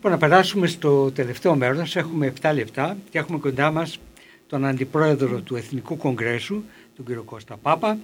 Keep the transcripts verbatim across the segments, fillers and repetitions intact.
Λοιπόν, να περάσουμε στο τελευταίο μέρος. Έχουμε επτά λεπτά και έχουμε κοντά μας τον Αντιπρόεδρο του Εθνικού Κογκρέσου, τον κύριο Κώστα Πάπα.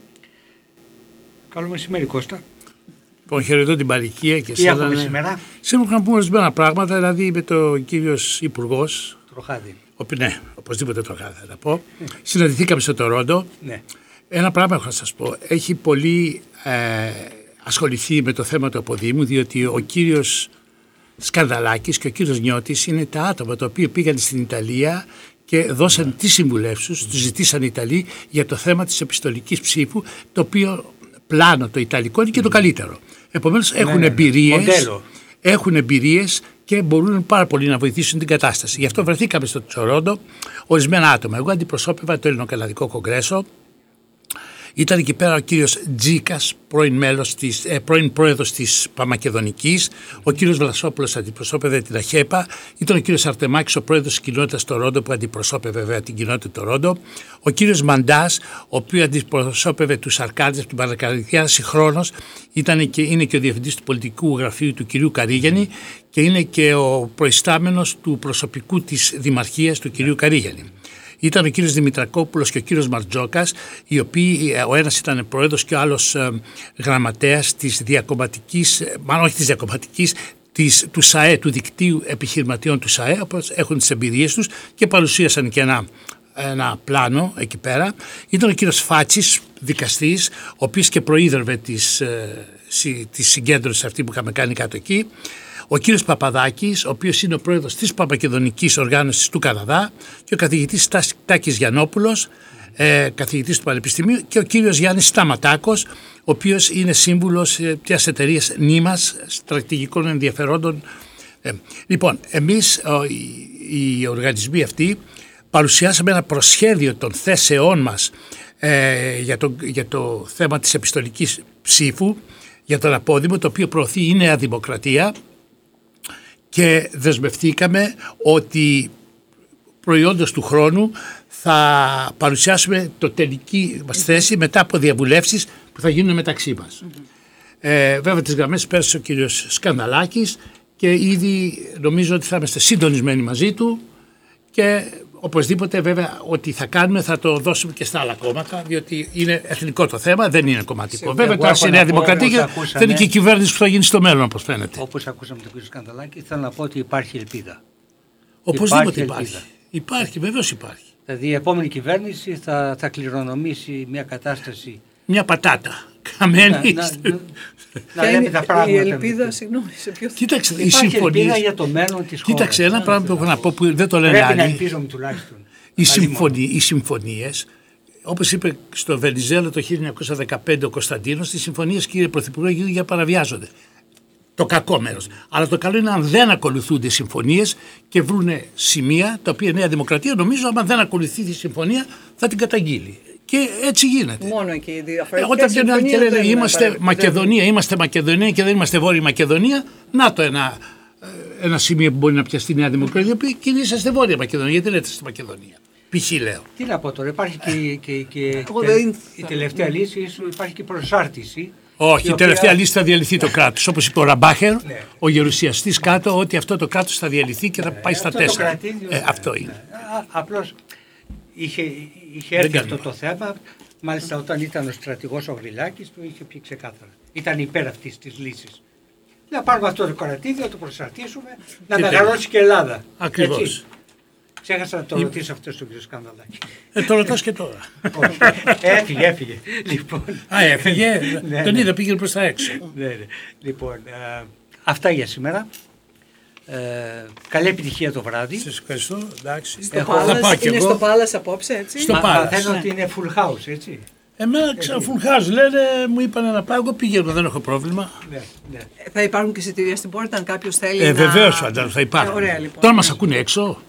Καλό μεσημέρι, Κώστα. Λοιπόν, χαιρετώ την παροικία και τι έχουμε ναι. σήμερα. Σήμερα να πούμε ορισμένα πράγματα, δηλαδή με τον κύριο Υπουργός. Τροχάδη. Ο, ναι, οπωσδήποτε Τροχάδη θα τα πω. Mm. Συναντηθήκαμε στο Τορόντο. Ναι. Ένα πράγμα έχω να σας πω. Έχει πολύ ε, ασχοληθεί με το θέμα του αποδήμου, διότι ο κύριος Σκανδαλάκης και ο κύριος Νιώτης είναι τα άτομα τα οποία πήγαν στην Ιταλία και δώσαν τις συμβουλεύσεις τους, τους ζητήσαν οι Ιταλοί για το θέμα της επιστολικής ψήφου, το οποίο πλάνο το Ιταλικό είναι και το καλύτερο. Επομένως έχουν ναι, ναι, εμπειρίες, έχουν εμπειρίες και μπορούν πάρα πολύ να βοηθήσουν την κατάσταση. Γι' αυτό βρεθήκαμε στο Τορόντο ορισμένα άτομα. Εγώ αντιπροσώπευα το Ελληνοκατολικό Κογκρέσο. Ήταν εκεί πέρα ο κύριος Τζίκας, πρώην, μέλος της, ε, πρώην πρόεδρος της Παμακεδονικής, ο κύριος Βλασόπουλος αντιπροσώπευε την ΑΧΕΠΑ, ήταν ο κύριος Αρτεμάκης, ο πρόεδρος της κοινότητας Τορόντο που αντιπροσώπευε βέβαια την κοινότητα Τορόντο, ο κύριος Μαντάς, ο οποίος αντιπροσώπευε τους Αρκάδες από την Πανακαρδιά, συγχρόνως ήταν και, είναι και ο διευθυντής του πολιτικού γραφείου του κυρίου Καρίγιαννη και είναι και ο προϊστάμενος του προσωπικού της Δημαρχίας του κυρίου Καρίγιαννη. Ήταν ο κύριος Δημητρακόπουλος και ο κύριος Μαρτζόκας, οι οποίοι ο ένας ήταν πρόεδρος και ο άλλος ε, γραμματέας της διακομματικής, μάλλον όχι της διακομματικής, της, του ΣΑΕ, του δικτύου επιχειρηματιών του ΣΑΕ, όπως έχουν τις εμπειρίες τους και παρουσίασαν και ένα, ένα πλάνο εκεί πέρα. Ήταν ο κύριος Φάτσης, δικαστής, ο οποίος και προείδρευε της, ε, της συγκέντρωσης αυτή που είχαμε κάνει κάτω εκεί. Ο κύριος Παπαδάκης, ο οποίος είναι ο πρόεδρος της Παπακεδονικής Οργάνωσης του Καναδά και ο καθηγητής Τάκης Γιαννόπουλος, ε, καθηγητής του Πανεπιστημίου και ο κύριος Γιάννης Σταματάκος, ο οποίος είναι σύμβουλος μιας εταιρείας Νήμας στρατηγικών ενδιαφερόντων. Ε, λοιπόν, εμείς ο, οι, οι οργανισμοί αυτοί παρουσιάσαμε ένα προσχέδιο των θέσεών μας ε, για, το, για το θέμα της επιστολικής ψήφου για τον απόδημο, το οποίο προωθεί η Νέα Δημοκρατία. Και δεσμευτήκαμε ότι προϊόντος του χρόνου θα παρουσιάσουμε το τελική μας θέση μετά από διαβουλεύσεις που θα γίνουν μεταξύ μας. Mm-hmm. Ε, βέβαια τις γραμμές πέρασε ο κύριος Σκανδαλάκης και ήδη νομίζω ότι θα είμαστε συντονισμένοι μαζί του και οπωσδήποτε βέβαια ότι θα κάνουμε θα το δώσουμε και στα άλλα κόμματα, διότι είναι εθνικό το θέμα, δεν είναι κομματικό. Βέβαια τώρα στη Νέα Δημοκρατία δεν είναι και η κυβέρνηση που θα γίνει στο μέλλον, όπως φαίνεται. Όπως ακούσαμε τον κύριο Σκανδαλάκη, θέλω να πω ότι υπάρχει ελπίδα. Οπωσδήποτε υπάρχει. Υπάρχει, υπάρχει βεβαίως υπάρχει. Δηλαδή η επόμενη κυβέρνηση θα, θα κληρονομήσει μια κατάσταση. Μια πατάτα. Καμένη. Να, να, να λέμε τα πράγματα. Η ελπίδα, συγγνώμη, σε ποιο θέμα. Κοίταξε, η συμφωνία για το μέλλον της χώρας. Κοίταξε, ένα πράγμα που έχω να πω που δεν το λένε άλλοι. Πρέπει να ελπίζομαι τουλάχιστον. Οι, συμφωνίες, οι συμφωνίες, όπως είπε στο Βενιζέλο το χίλια εννιακόσια δεκαπέντε ο Κωνσταντίνος, οι συμφωνίες, κύριε Πρωθυπουργέ, γίνονται για παραβιάζονται. Το κακό μέρος. Αλλά το καλό είναι αν δεν ακολουθούνται οι συμφωνίες και βρούνε σημεία τα οποία η Νέα Δημοκρατία νομίζω αν δεν ακολουθεί τη συμφωνία θα την καταγγείλει. Και έτσι γίνεται. Μόνο εκεί οι διαφορετικές. Όταν βγαίνουν άλλοι και λένε είμαστε Μακεδονία, είμαστε Μακεδονία και δεν είμαστε Βόρεια Μακεδονία, να το ένα, ένα σημείο που μπορεί να πιαστεί η Νέα Δημοκρατία. Και είσαστε Βόρεια Μακεδονία, γιατί λέτε στη Μακεδονία. Π.χ. λέω. Τι να πω τώρα, υπάρχει και, και, και η τελευταία λύση, υπάρχει και προσάρτηση. Όχι, η, η τελευταία οποία... λύση θα διαλυθεί το κράτος. Όπως είπε ο Ραμπάχερ, ναι. ο γερουσιαστής κάτω, ότι αυτό το κράτος θα διαλυθεί και θα πάει ναι, στα αυτό τέσσερα. Το κρατήδιο, ε, αυτό είναι. Ναι. Απλώς είχε, είχε έρθει αυτό το θέμα. Μάλιστα, όταν ήταν ο στρατηγός ο Γρυλάκης, το είχε πει ξεκάθαρα. Ήταν υπέρ αυτής της λύσης. Να πάρουμε αυτό το κρατήδιο, να το προσαρτήσουμε, να και μεγαλώσει και η Ελλάδα. Ακριβώς. Έτσι. Ξέχασα να το η... ρωτήσω αυτό στον κύριο Σκανδαλάκη. Ε, το ρωτάς και τώρα. έφυγε, έφυγε. Λοιπόν. Α, έφυγε. ναι, Τον ναι. είδα, πήγαινε προς τα έξω. ναι, ναι. Λοιπόν, α, αυτά για σήμερα. Ε, καλή επιτυχία το βράδυ. Σας ευχαριστώ. Εντάξει. Στο Έχω... Πάλας, είναι εγώ. Στο Πάλας απόψε, έτσι. Στο Μα, Πάλας. Μαθαίνω ότι είναι full house, έτσι. Εμένα ξέρω full house, λένε, μου είπαν να πάω, εγώ πηγαίνω, δεν έχω πρόβλημα. Ναι, ναι. Θα υπάρχουν και εισιτήρια στην πόρτα, αν κάποιος θέλει. Ε, να... βεβαίως, φαντάζομαι, θα υπάρχουν. Ε, ωραία, λοιπόν. Τώρα μας ακούνε έξω.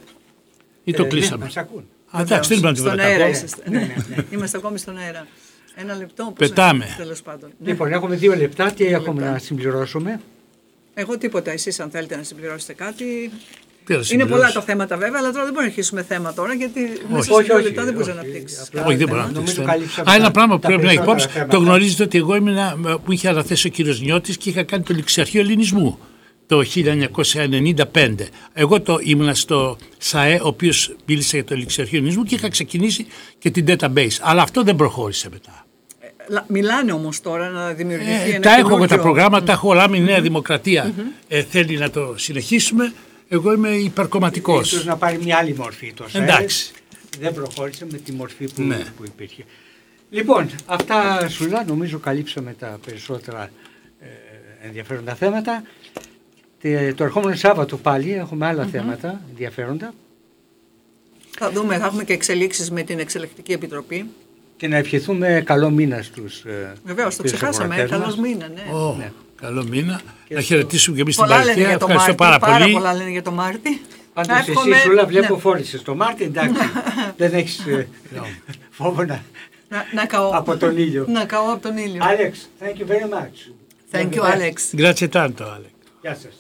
Ή το ε, κλείσαμε. Ναι, μας ακούν. Α, εντάξει, δεν είπαμε στον αέρα είσαστε. Ναι, ναι, ναι. Είμαστε ακόμη στον αέρα. Ένα λεπτό. Πετάμε. Τέλος πάντων. Λοιπόν, έχουμε δύο λεπτά. Τι έχουμε λεπτά. να συμπληρώσουμε. Εγώ τίποτα. Εσείς αν θέλετε να συμπληρώσετε κάτι. Είναι πολλά τα θέματα βέβαια, αλλά τώρα δεν μπορούμε να αρχίσουμε θέμα τώρα γιατί μέσα σε δύο λεπτά δεν μπορεί να αναπτύξει. Όχι, δεν μπορεί να αναπτύξει. Α, ένα πράγμα που πρέπει να έχει υπόψη. Το γνωρίζετε ότι εγώ ήμουν, που είχε αναθέσει ο κύριος Νιώτης και είχα κάνει το ληξιαρχείο ελληνισμού. το χίλια εννιακόσια ενενήντα πέντε. Εγώ το ήμουνα στο ΣΑΕ, ο οποίος μίλησε για το ληξιαρχιονισμό και είχα ξεκινήσει και την database. Αλλά αυτό δεν προχώρησε μετά. Μιλάνε όμως τώρα να δημιουργηθεί ε, ένα τα έχω εγώ τα προγράμματα, mm. τα έχω όλα. Η Νέα Δημοκρατία mm-hmm. ε, θέλει να το συνεχίσουμε. Εγώ είμαι υπερκομματικός. Ίσως να πάρει μια άλλη μορφή το ΣΑΕ. Εντάξει. Δεν προχώρησε με τη μορφή που, ναι. που υπήρχε. Λοιπόν, αυτά Σουλά, νομίζω καλύψαμε τα περισσότερα ε, ενδιαφέροντα θέματα. Τε, το ερχόμενο Σάββατο πάλι έχουμε άλλα mm-hmm. θέματα ενδιαφέροντα. Θα δούμε, θα έχουμε και εξελίξεις με την Εξελεκτική Επιτροπή. Και να ευχηθούμε καλό μήνα στους ε, Βεβαίως, το ξεχάσαμε, καλός μήνα, ναι. Oh, ναι. Καλό μήνα. Και να στο... χαιρετήσουμε και εμείς την Παρθία. Ευχαριστώ Μάρτι, πάρα, πάρα πολύ. πολλά λένε για το Μάρτι. Πάντως εσύ Σούλα βλέπω ναι. φόρησες το Μάρτι, εντάξει. Δεν έχεις ε, φόβο να, να, να καώ. από τον ήλιο. Να καώ από τον ήλιο. Alex, thank you very much. Thank you, Alex. Grazie tanto, Alex. Γεια σας.